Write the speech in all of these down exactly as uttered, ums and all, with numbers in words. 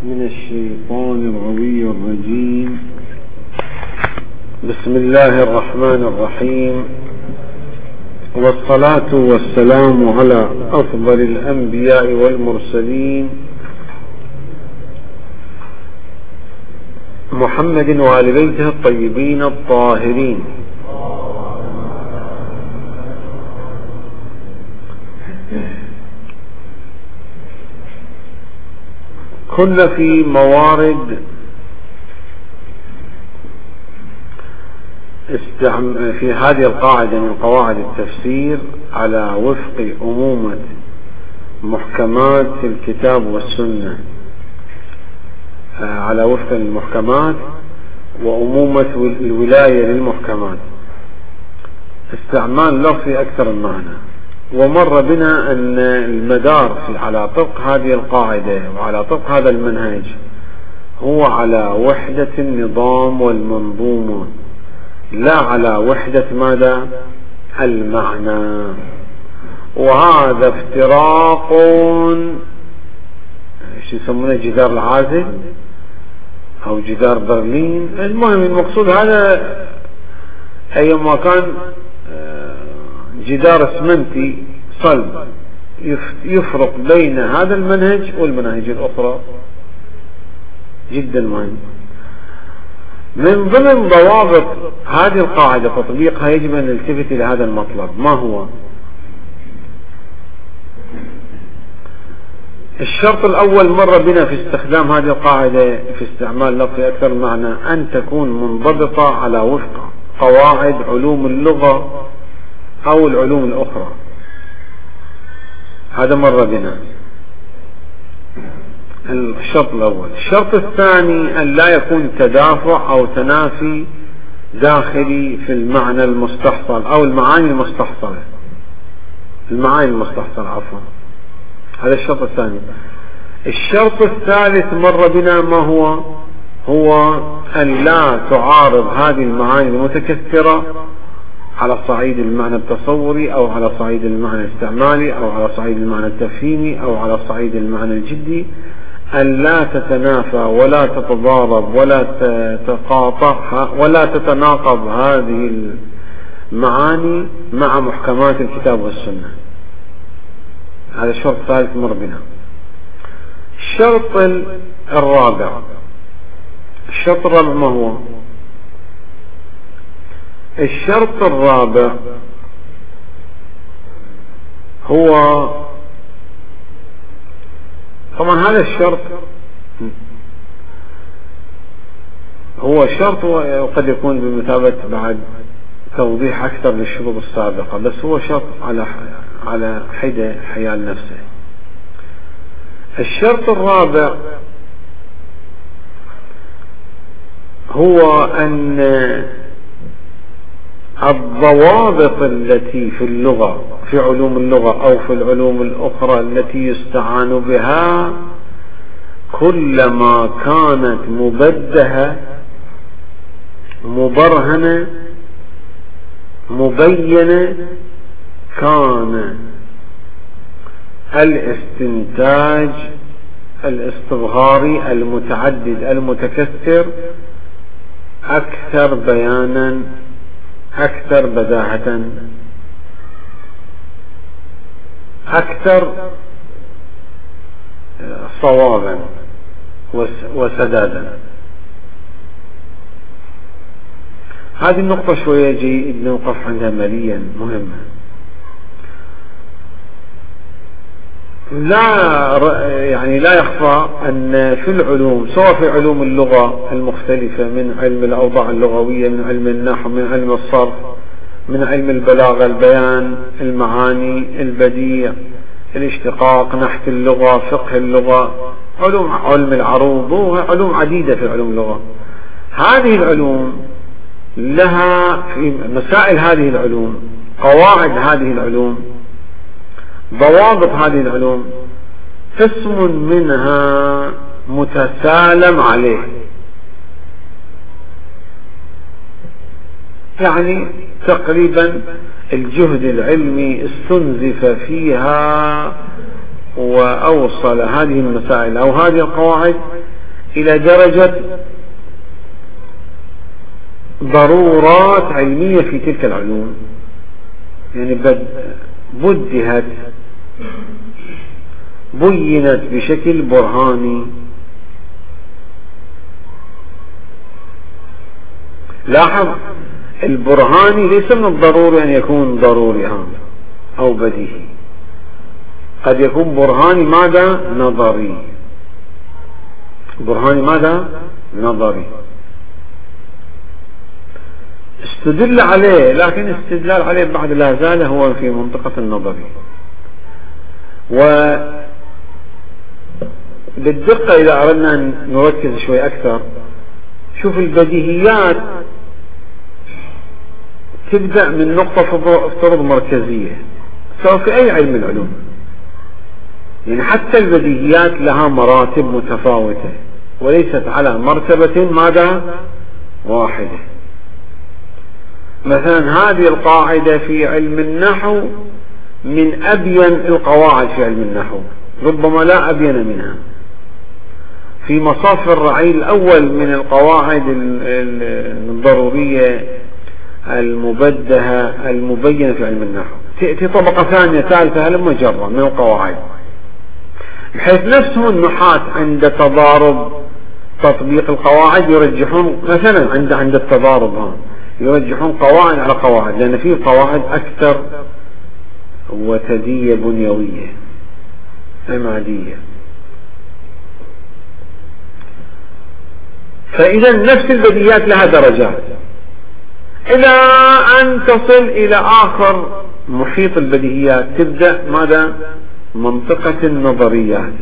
من الشيطان الغوي الرجيم. بسم الله الرحمن الرحيم، والصلاة والسلام على أفضل الأنبياء والمرسلين محمد وآل بيته الطيبين الطاهرين. كنا في موارد في هذه القاعدة من قواعد التفسير على وفق أمومة محكمات الكتاب والسنة، على وفق المحكمات وأمومة الولاية للمحكمات، استعمال لفظي أكثر المعنى. ومر بنا أن المدار على طبق هذه القاعدة وعلى طبق هذا المنهج هو على وحدة النظام والمنظومة، لا على وحدة ماذا؟ المعنى. وهذا افتراق شو يسمونه جدار العازل أو جدار برلين. المهم المقصود هذا أيما كان جدار اسمنتي صلب يفرق بين هذا المنهج والمناهج الأخرى، جدا مهم. من ضمن ضوابط هذه القاعدة تطبيقها يجب أن نلتفت إلى هذا المطلب. ما هو الشرط الأول؟ مر بنا في استخدام هذه القاعدة في استعمال لفظ أكثر معنى أن تكون منضبطة على وفق قواعد علوم اللغة أو العلوم الأخرى. هذا مر بنا الشرط الأول. الشرط الثاني أن لا يكون تدافع أو تنافي داخلي في المعنى المستحصل أو المعاني المستحصلة المعاني المستحصلة عفوا. هذا الشرط الثاني. الشرط الثالث مر بنا ما هو هو أن لا تعارض هذه المعاني المتكثرة على صعيد المعنى التصوري أو على صعيد المعنى الاستعمالي أو على صعيد المعنى التفهيمي أو على صعيد المعنى الجدي، أن لا تتنافى ولا تتضارب ولا تتقاطع ولا تتناقض هذه المعاني مع محكمات الكتاب والسنة. هذا الشرط الثالث مر بنا. الشرط الرابع الشرط الرابع ما هو؟ الشرط الرابع هو طبعا هذا الشرط هو شرط وقد يكون بمثابة بعد توضيح أكثر للشروط السابقة، بس هو شرط على على حدة حيال نفسه. الشرط الرابع هو أن الضوابط التي في اللغة في علوم اللغة أو في العلوم الأخرى التي يستعان بها كلما كانت مبدهة مبرهنة مبينة كان الاستنتاج الاستظهاري المتعدد المتكثر أكثر بيانا أكثر بداهة أكثر صوابا وسدادا. هذه النقطة شوية جيد نوقف عندها مليا مهمة. لا يعني لا يخفى أن في العلوم سواء في علوم اللغة المختلفة من علم الأوضاع اللغوية من علم النحو من علم الصرف من علم البلاغة البيان المعاني البديع الاشتقاق نحت اللغة فقه اللغة علوم علم العروض وعلوم عديدة في علوم اللغة. هذه العلوم لها في مسائل هذه العلوم قواعد هذه العلوم ضوابط هذه العلوم قسم منها متسالم عليه، يعني تقريبا الجهد العلمي استنزف فيها وأوصل هذه المسائل أو هذه القواعد إلى درجة ضرورات علمية في تلك العلوم، يعني بدهت بينت بشكل برهاني. لاحظ البرهاني ليس من الضروري أن يكون ضروري هام أو بديهي، قد يكون برهاني ماذا؟ نظري. برهاني ماذا؟ نظري، استدل عليه، لكن استدلال عليه بعد لا زال هو في منطقة النظري. وبالدقة إذا أردنا أن نركز شوي أكثر، شوف البديهيات تبدأ من نقطة افترض مركزية سواء في أي علم العلوم، يعني حتى البديهيات لها مراتب متفاوتة وليست على مرتبة ماذا؟ واحدة. مثلا هذه القاعدة في علم النحو من أبين القواعد في علم النحو، ربما لا أبين منها، في مصاف الرعيل الأول من القواعد الضرورية المبدهة المبينة في علم النحو. تأتي طبقة ثانية ثالثة هلم جرة من القواعد، بحيث نفسهم النحاة عند تضارب تطبيق القواعد يرجحون، مثلا عند عند التضارب ها يرجحون قواعد على قواعد، لأن فيه قواعد أكثر وتدية بنيوية عمادية. فإذا نفس البديهيات لها درجات إلى أن تصل إلى آخر محيط البديهيات، تبدأ ماذا؟ منطقة النظريات.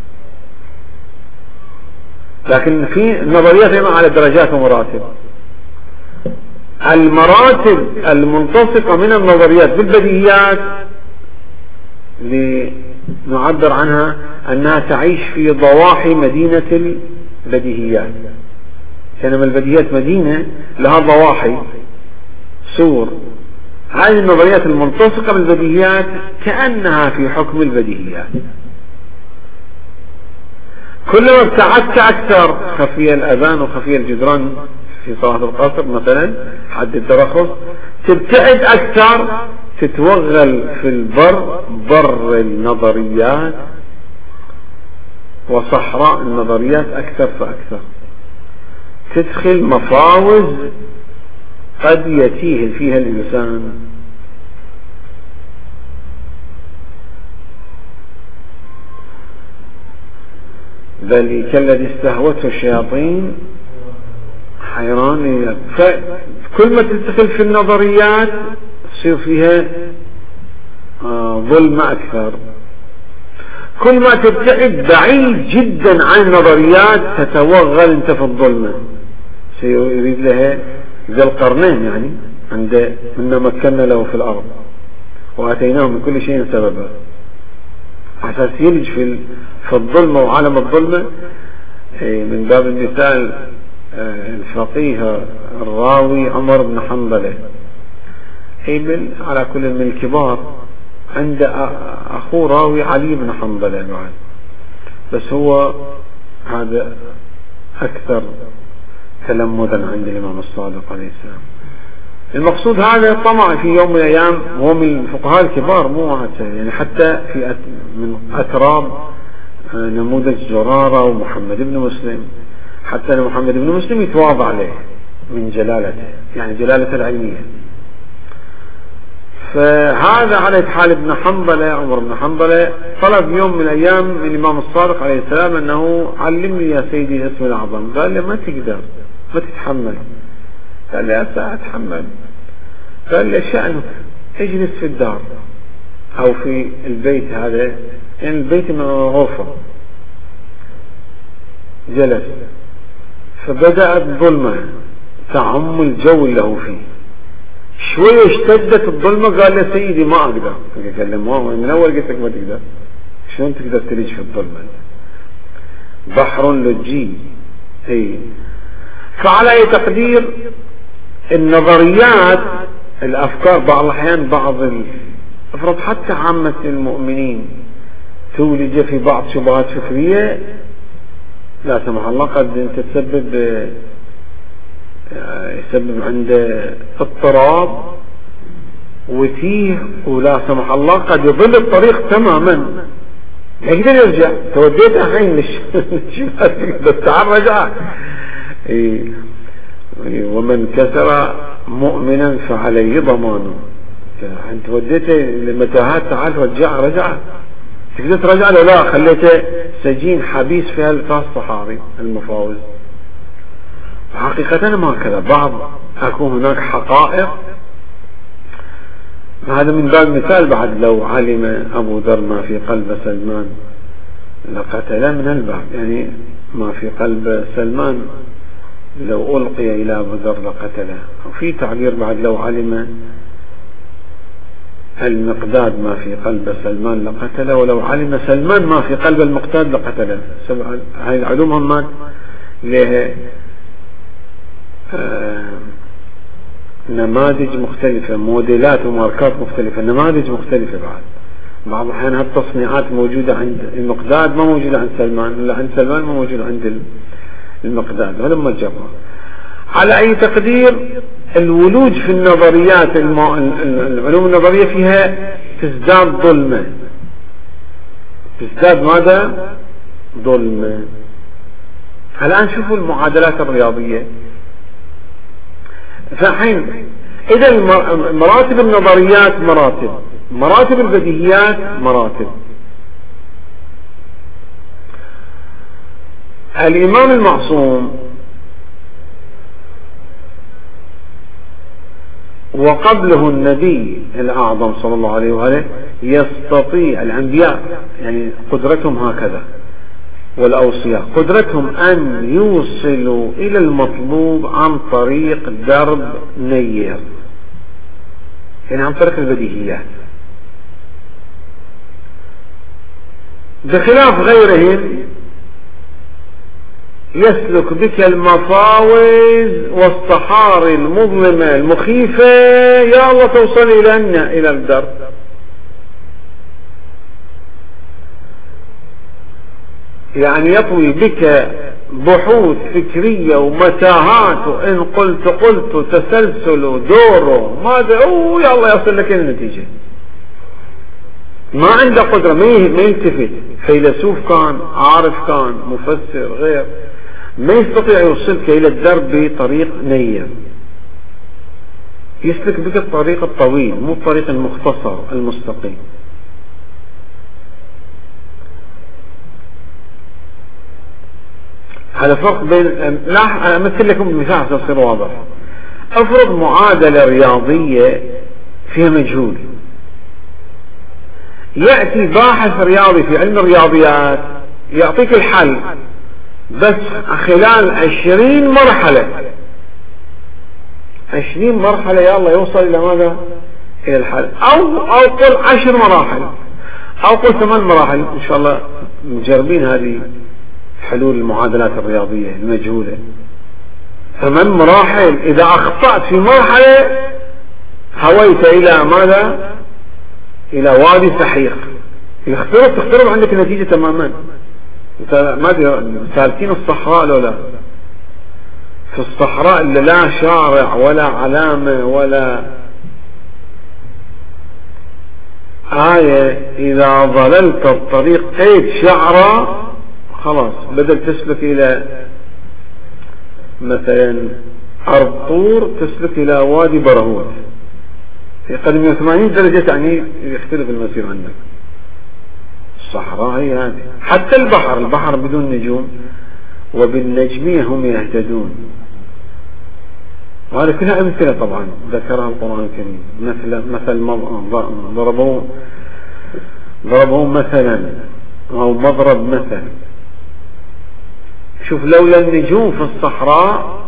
لكن في النظريات هنا على درجات ومراتب. المراتب المنتصفة من النظريات بالبديهيات لنعبر عنها أنها تعيش في ضواحي مدينة البديهيات، كانما البديهيات مدينة لها ضواحي سور. هذه النظريات المنتصفة بالبديهيات كأنها في حكم البديهيات. كلما ابتعدت أكثر، خفي الأذان وخفي الجدران في صلاة القصر مثلا حد الترخص، تبتعد أكثر، تتوغل في البر، بر النظريات وصحراء النظريات أكثر فأكثر، تدخل مفاوز قد يتيه فيها الإنسان. بل كالذي استهوته الشياطين حيران. فكل ما تدخل في النظريات تصير فيها ظلم أكثر، كل ما تبتعد بعيد جدا عن النظريات تتوغل انت في الظلمة. سيريد لها ذي القرنين، يعني عند منا مكنا له في الأرض وآتيناه من كل شيء سببا، عشان يلج في في الظلمة وعالم الظلمة. من باب المثال الفقيه الراوي عمر بن حنبلة، ابن على كل من الكبار، عند أخوه راوي علي بن حنبلة بعد، بس هو هذا أكثر تلمذا عند الإمام الصادق عليه السلام. المقصود هذا طمع في يوم من الأيام، هو من الفقهاء الكبار، مو واحد يعني، حتى في من أتراب نموذج زرارة ومحمد بن مسلم، حتى محمد بن مسلم يتواضع له من جلالته، يعني جلالته العلمية. فهذا على حال ابن حنبلة، عمر بن حنبلة، طلب يوم من الأيام من الإمام الصادق عليه السلام أنه علمني يا سيدي الاسم الأعظم. قال له ما تقدر، ما تتحمل. قال له سأتحمل. قال له شأنك اجلس في الدار أو في البيت هذا، يعني البيت من غرفة. جلس، فبدأت ظلمة تعم الجو اللي هو فيه، شوية اشتدت الظلمة. قال له سيدي ما أقدر. قال له ما من أول قلت لك ما تقدر، شلون تقدر تلج في الظلمة؟ بحر لجي. اي فعلى أي تقدير النظريات الأفكار بعض الأحيان بعض افرض حتى عامة المؤمنين تولج في بعض شبهات فكرية لا سمح الله قد انت تسبب يسبب عنده اضطراب وتيه، ولا سمح الله قد يضل الطريق تماما يقدر يرجع. توديت الحين بس تعال رجع. ومن كسر مؤمنا فعليه ضمانه. انت وديته لمتاهات، تعال رجع رجع تقدر ترجع له؟ لا، خليته سجين حبيس في هالفاس الصحابي المفاوز. حقيقة ما كذا، بعض أكون هناك حقائق. هذا من باب مثال. بعد لو علم أبو ذر ما في قلب سلمان لقتله من الباب، يعني ما في قلب سلمان لو ألقي إلى أبو ذر لقتله. وفي تعبير بعد لو علم المقداد ما في قلب سلمان لقتله، ولو علم سلمان ما في قلب المقداد لقتله. هاي العلوم هم لها آه نماذج مختلفة، موديلات وماركات مختلفة، نماذج مختلفة. بعد بعض الأحيان هالتصنيعات موجودة عند المقداد ما موجودة عند سلمان، ولا عند سلمان ما موجودة عند المقداد. هذا ما تجرب. على أي تقدير الولوج في النظريات المو... العلوم النظرية فيها تزداد ظلمة، تزداد ماذا؟ ظلمة. الآن شوفوا المعادلات الرياضية. فحين إذا مراتب النظريات مراتب، مراتب البديهيات مراتب. الإمام المعصوم وقبله النبي الأعظم صلى الله عليه وآله يستطيع الأنبياء، يعني قدرتهم هكذا، والأوصياء قدرتهم أن يوصلوا إلى المطلوب عن طريق درب نير، يعني عن طريق البديهيات، بخلاف غيرهم يسلك بك المفاوز والصحاري المظلمة المخيفة، يا الله توصل إلى إلى الدرب. يعني يطوي بك بحوث فكرية ومتاهات، وإن قلت قلت تسلسل دوره ماذا، أوه يا الله يصل لك النتيجة. ما عنده قدرة، ما يلتفت، فيلسوف كان، عارف كان، مفسر، غير، ما يستطيع يوصلك إلى الدرب بطريق نير. يسلك بك الطريق الطويل، مو الطريق المختصر المستقيم. هذا فرق بين، لا أمثل لكم بمثال عشان يصير واضح. أفرض معادلة رياضية فيها مجهول، يأتي باحث رياضي في علم الرياضيات يعطيك الحل بس خلال عشرين مرحلة، عشرين مرحلة يا الله يوصل إلى ماذا؟ إلى الحل. أو أو قل عشر مراحل، أو قل ثمان مراحل. إن شاء الله مجربين هذه حلول المعادلات الرياضية المجهولة. ثمان مراحل، إذا أخطأت في مرحلة هويت إلى ماذا؟ إلى وادي سحيق، يخترب تخترب عندك النتيجة تماما. انت ما سالكين الصحراء لو لا، في الصحراء اللي لا شارع ولا علامة ولا آية، إذا ظللت الطريق قيد شعرة خلاص بدل تسلك إلى مثلا أرض طور تسلك إلى وادي برهوت في قدم مئة وثمانين درجة، يعني يختلف المسير عندك. الصحراء هي هذه. حتى البحر، البحر بدون نجوم وبالنجمية هم يهتدون. وهذا كلها أمثلة طبعا ذكرها القرآن الكريم. مثل مثل ضربوا ضربوا مثلا أو مضرب مثل. شوف لولا النجوم في الصحراء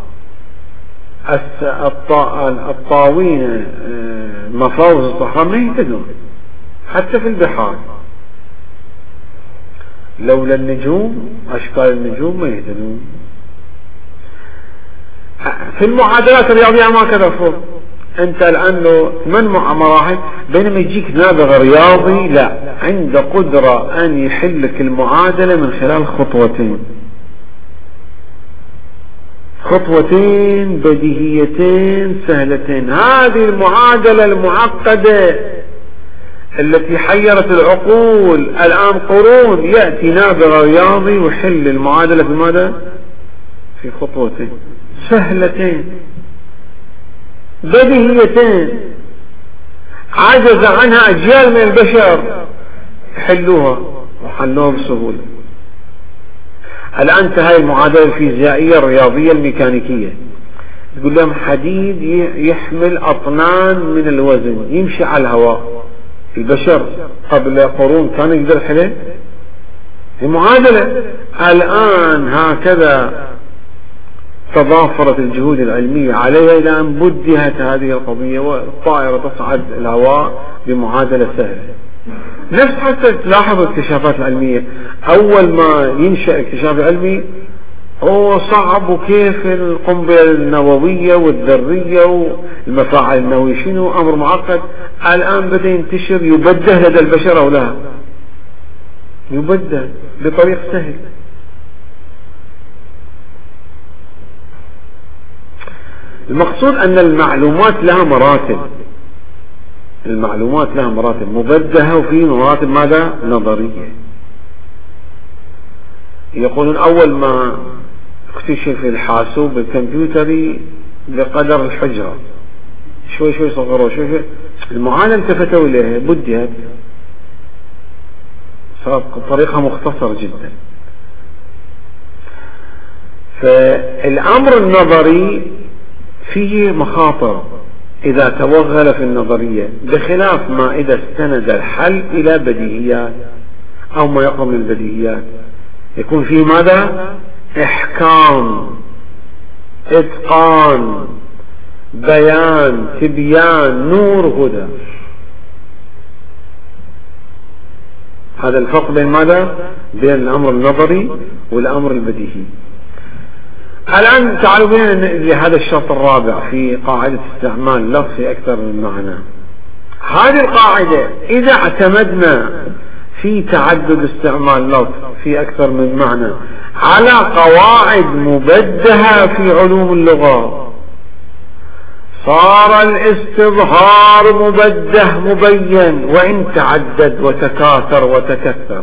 الطاوين مفاوز الصحراء ما يهتدون، حتى في البحار لولا النجوم أشكال النجوم ما يهتدون. في المعادلات الرياضية ما كذا فرق. أنت الآن لو ثمان مراحل، بينما يجيك نابغة رياضي لا عنده قدرة أن يحلك المعادلة من خلال خطوتين. خطوتين بديهيتين سهلتين. هذه المعادلة المعقدة التي حيرت العقول الآن قرون، يأتي نابغة رياضي ويحل المعادلة في ماذا؟ في خطوتين سهلتين بديهيتين عجز عنها أجيال من البشر حلوها وحلوها بسهولة. الآن انتهى المعادلة الفيزيائية الرياضية الميكانيكية، تقول لهم حديد يحمل أطنان من الوزن يمشي على الهواء، البشر قبل قرون كان يقدر يحله؟ المعادلة الآن هكذا تضافرت الجهود العلمية عليها إلى أن بدهت هذه القضية، والطائرة تصعد الهواء بمعادلة سهلة. نفس حتى تلاحظ الاكتشافات العلمية، أول ما ينشأ اكتشاف علمي هو صعب، وكيف القنبلة النووية والذرية والمفاعل النووية شنو أمر معقد. الآن بدأ ينتشر يبدأ لدى البشر أو لا يبدأ بطريق سهل. المقصود أن المعلومات لها مراتب، المعلومات لها مراتب مبدهة وفي مراتب ماذا؟ نظرية. يقولون أول ما اكتشف الحاسوب الكمبيوتري بقدر الحجرة، شوي شوي صغروا شوي شوي، المعالم التفتوا إليها بدهت، صارت طريقها مختصر جدا. فالأمر النظري فيه مخاطر إذا توغل في النظرية، بخلاف ما إذا استند الحل إلى بديهيات أو ما يقرب من البديهيات، يكون فيه ماذا؟ إحكام، إتقان، بيان، تبيان، نور، هدى. هذا الفرق بين ماذا؟ بين الأمر النظري والأمر البديهي. الآن تعالوا بنا لهذا الشرط الرابع في قاعدة استعمال اللفظ في أكثر من معنى. هذه القاعدة إذا اعتمدنا في تعدد استعمال اللفظ في أكثر من معنى على قواعد مبدهة في علوم اللغة، صار الاستظهار مبده مبين وإن تعدد وتكاثر وتكثر.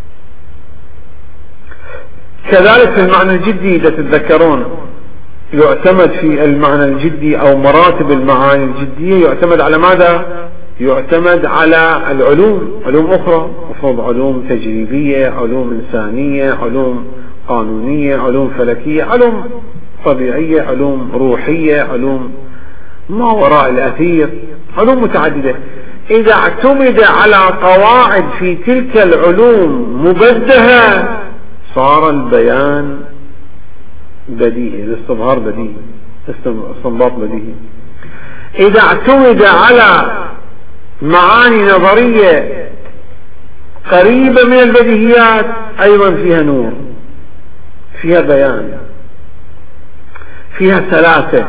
كذلك في المعنى الجدي إذا تتذكرون يعتمد في المعنى الجدي أو مراتب المعاني الجدية يعتمد على ماذا؟ يعتمد على العلوم، علوم أخرى، مفروض علوم تجريبية، علوم إنسانية، علوم قانونية، علوم فلكية، علوم طبيعية، علوم روحية، علوم ما وراء الأثير، علوم متعددة. إذا اعتمد على قواعد في تلك العلوم مبدهة صار البيان بديهي، الاستظهار بديهي، الاستنباط بديهي. إذا اعتمد على معاني نظرية قريبة من البديهيات أيضا فيها نور، فيها بيان، فيها سلاسة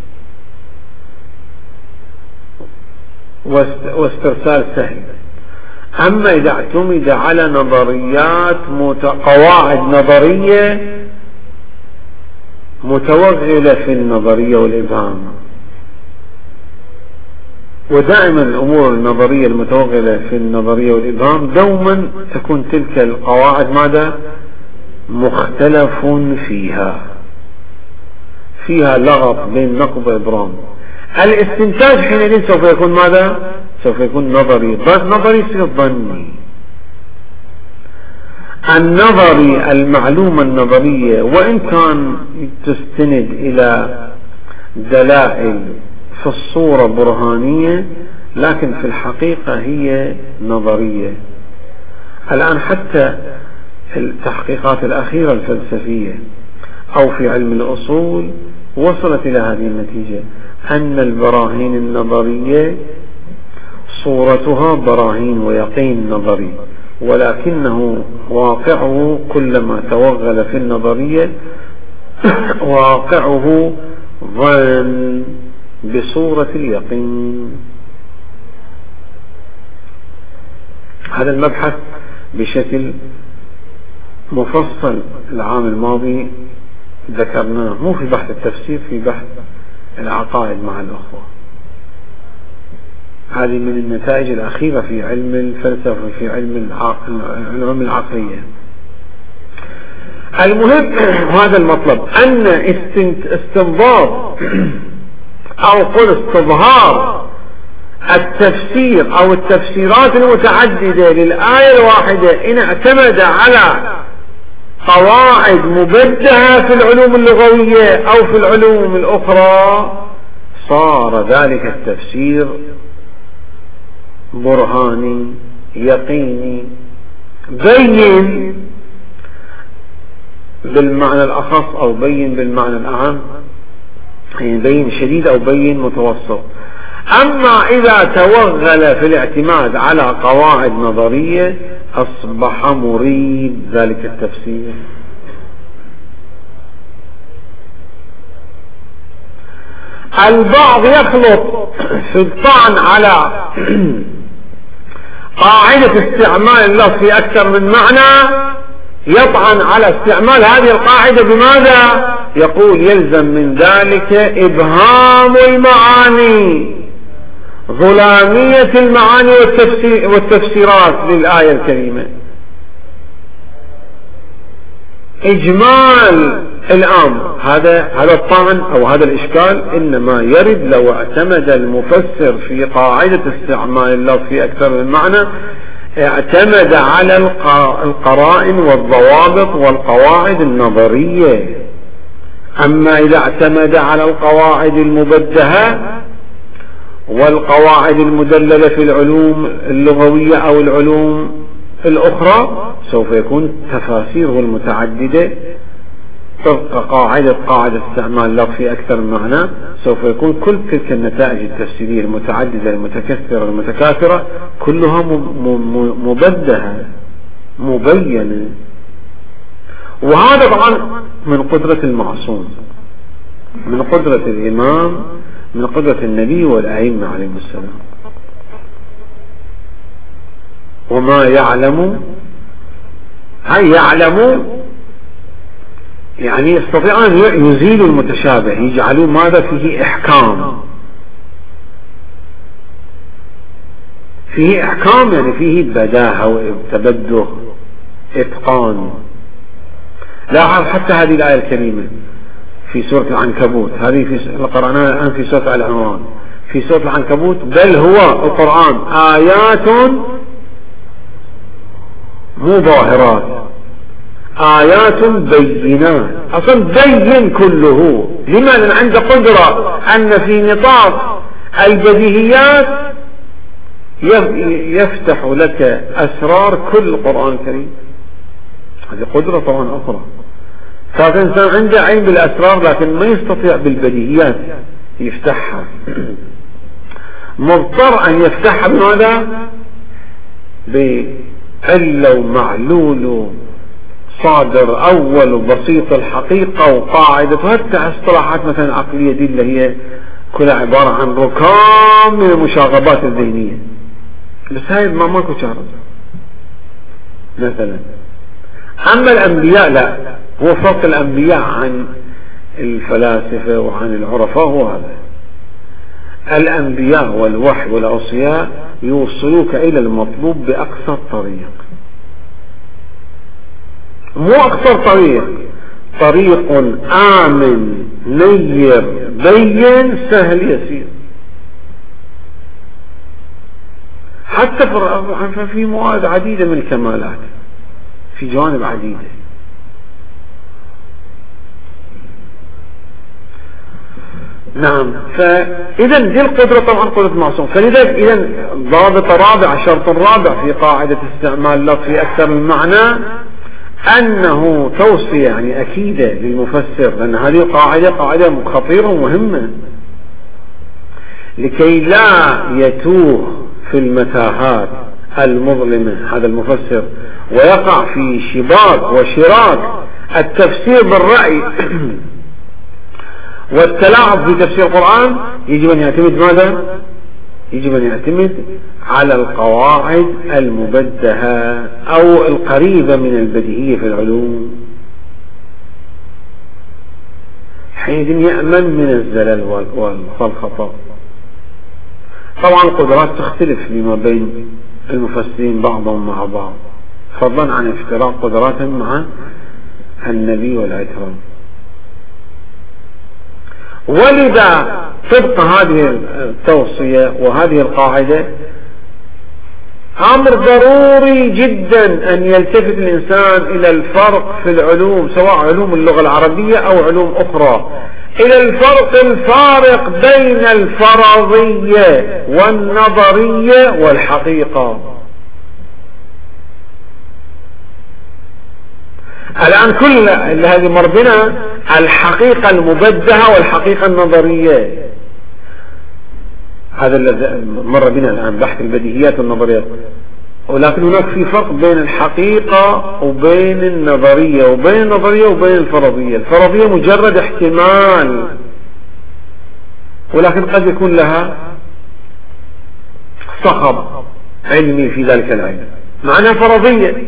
واسترسال سهل. أما إذا اعتمد على نظريات قواعد نظرية متوغلة في النظرية والإبهام، ودائما الأمور النظرية المتوغلة في النظرية والإبهام دوما تكون تلك القواعد ماذا؟ مختلف فيها، فيها لغط بين نقض وإبرام. الاستنتاج حينئذ سوف يكون ماذا؟ سوف يكون نظري، نظري يصير ظني. النظري المعلومة النظرية وإن كان تستند إلى دلائل في الصورة برهانية، لكن في الحقيقة هي نظرية. الآن حتى التحقيقات الأخيرة الفلسفية أو في علم الأصول وصلت إلى هذه النتيجة، أن البراهين النظرية صورتها براهين ويقين نظري، ولكنه واقعه كلما توغل في النظرية واقعه ظن بصورة اليقين. هذا المبحث بشكل مفصل العام الماضي ذكرناه مو في بحث التفسير، في بحث العقائد مع الأخوة. هذه من النتائج الأخيرة في علم الفلسفة، في علم العلوم العقلية. المهم هذا المطلب، أن استنباط أو قل استظهار التفسير أو التفسيرات المتعددة للآية الواحدة إن اعتمد على قواعد مبدهة في العلوم اللغوية أو في العلوم الأخرى، صار ذلك التفسير برهاني يقيني بين بالمعنى الأخص أو بين بالمعنى الأعم، يعني بين شديد أو بين متوسط. أما إذا توغل في الاعتماد على قواعد نظرية أصبح مريد ذلك التفسير. البعض يخلط في الطعن على قاعدة استعمال اللفظ في أكثر من معنى، يطعن على استعمال هذه القاعدة بماذا؟ يقول يلزم من ذلك إبهام المعاني، ظلامية المعاني والتفسير والتفسيرات للآية الكريمة. إجمال الأمر، هذا هذا الطعن أو هذا الإشكال إنما يرد لو اعتمد المفسر في قاعدة استعمال اللفظ في أكثر من معنى، اعتمد على القرائن والضوابط والقواعد النظرية. أما إذا اعتمد على القواعد المبدهة والقواعد المدللة في العلوم اللغوية أو العلوم الأخرى، سوف يكون تفاسيره المتعددة طبق قاعدة قاعدة استعمال اللفظ في أكثر من معنى، سوف يكون كل تلك النتائج التفسيرية المتعددة المتكثرة المتكاثرة كلها مبدهة مبينة. وهذا طبعا من قدرة المعصوم، من قدرة الإمام، من قدرة النبي والأئمة عليهم السلام. وما يعلم هل يعلم يعني يستطيع أن يزيل المتشابه، يجعلون ماذا فيه إحكام، فيه إحكام يعني فيه بداهة وتبده إتقان. لاحظ حتى هذه الآية الكريمة في سورة العنكبوت، هذه في قرأناها الآن في سورة آل عمران، في سورة العنكبوت بل هو القرآن آيات مو ظاهرات، آيات بينات. أصلا بين كله، لمن عنده قدرة أن في نطاق البديهيات يفتح لك أسرار كل القرآن الكريم. هذه قدرة طبعا أخرى. فهذا إنسان عنده عين بالأسرار لكن ما يستطيع بالبديهيات يفتحها، مضطر أن يفتحها بماذا؟ بعلة ومعلول صادر أول وبسيط الحقيقة وقاعدة، وحتى اصطلاحات مثلا عقلية دي اللي هي كلها عبارة عن ركام من المشاغبات الذهنية، بس هاي ما ماكو شهر مثلا. أما الأنبياء لا، هو فرق الأنبياء عن الفلاسفة وعن العرفاء هو هذا. الأنبياء والوحي والأوصياء يوصلوك إلى المطلوب بأقصر طريق، مو أقصر طريق، طريق آمن نير بين سهل يسير. حتى في مواد عديدة من الكمالات في جوانب عديدة. نعم، فإذا دي القدرة طبعا قدرة معصوم. فلذا إذا ضابط رابع، شرط رابع في قاعدة استعمال اللفظ في أكثر من معنى أنه توصية يعني أكيدة للمفسر، لأن هذه قاعدة قاعدة خطيرة ومهمة، لكي لا يتوه في المتاهات المظلمة هذا المفسر ويقع في شباك وشراك التفسير بالرأي والتلاعب في تفسير القرآن. يجب أن يعتمد ماذا؟ يجب أن يعتمد على القواعد المبدهة أو القريبة من البديهية في العلوم. حينئذ يأمن من الزلل والخطأ. طبعا القدرات تختلف فيما بين المفسرين بعضهم مع بعض، فضلا عن افتراق قدراتهم مع النبي والأكرم. ولذا تبقى هذه التوصية وهذه القاعدة أمر ضروري جدا أن يلتفت الإنسان إلى الفرق في العلوم، سواء علوم اللغة العربية أو علوم أخرى، إلى الفرق الفارق بين الفرضية والنظرية والحقيقة. الآن كل هذه مربنا الحقيقة المبدهة والحقيقة النظرية، هذا الذي مر بنا الآن بحث البديهيات والنظريات، ولكن هناك في فرق بين الحقيقة وبين النظرية وبين النظرية وبين الفرضية. الفرضية مجرد احتمال، ولكن قد يكون لها صخب علمي في ذلك العلم، معناها فرضية.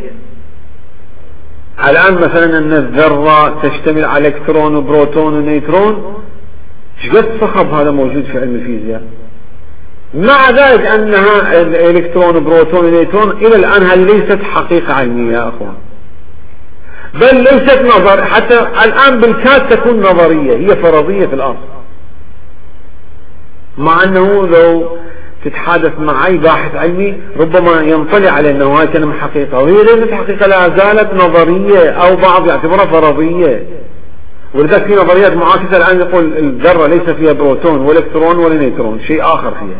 الآن مثلا أن الذرة تشتمل على إلكترون وبروتون ونيوترون، شقد صخب هذا موجود في علم الفيزياء، مع ذلك أنها الإلكترون وبروتون ونيوترون إلى الآن هذه ليست حقيقة علمية يا أخوان، بل ليست نظر، حتى الآن بالكاد تكون نظرية، هي فرضية في الأرض، مع أنه لو تتحدث مع أي باحث علمي ربما ينطلع على أنه هاي كلمة حقيقة، وهي ليست حقيقة، لا زالت نظرية، أو بعض يعتبرها فرضية. ولذلك في نظريات معاكسة الآن يقول الذرة ليس فيها بروتون ولا إلكترون ولا نيوترون، شيء آخر فيها.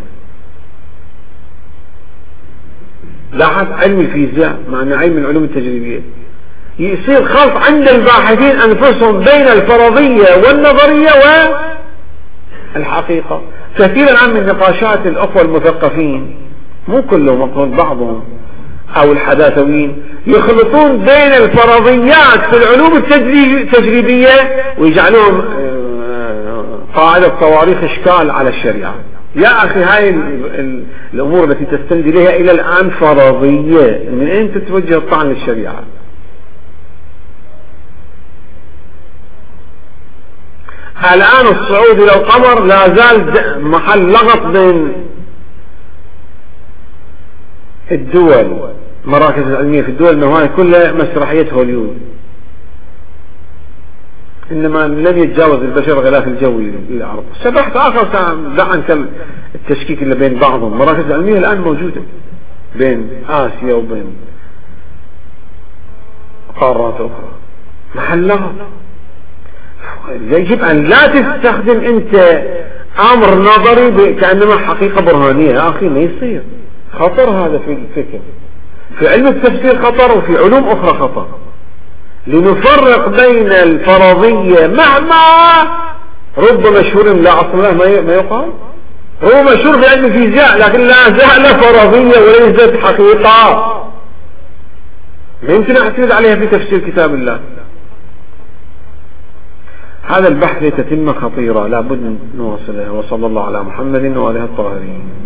لاحظ علم الفيزياء مع أن علم العلوم التجريبية يصير خلط عند الباحثين أنفسهم بين الفرضية والنظرية والحقيقة. كثيرا الآن من نقاشات الأخوة المثقفين، مو كلهم أقول بعضهم، أو الحداثويين، يخلطون بين الفرضيات في العلوم التجريبية ويجعلون قاعدة صواريخ إشكال على الشريعة. يا أخي هاي الأمور التي تستند إليها إلى الآن فرضية، من أين تتوجه الطعن للشريعة؟ الآن الصعود إلى القمر لا زال محل لغط بين الدول، مراكز العلمية في الدول، أنه هاي كلها مسرحية هوليود، إنما لم يتجاوز البشر غلاف الجوي للعرب. سبحت آخر دع عنك التشكيك اللي بين بعضهم. مراكز العلمية الآن موجودة بين آسيا وبين قارات أخرى، محل لغط. يجب أن لا تستخدم أنت أمر نظري كأنما حقيقة برهانية، يا أخي ما يصير، خطر هذا في الفكر. في علم التفسير خطر، وفي علوم أخرى خطر. لنفرق بين الفرضية مهما رب مشهور لا أصل له ما يقال، هو مشهور في علم الفيزياء لكن لا زال فرضية وليست حقيقة، ما يمكن أعتمد عليها في تفسير كتاب الله. هذا البحث تتمة خطيرة لابد نواصلها. وصلى الله على محمد وآله الطاهرين.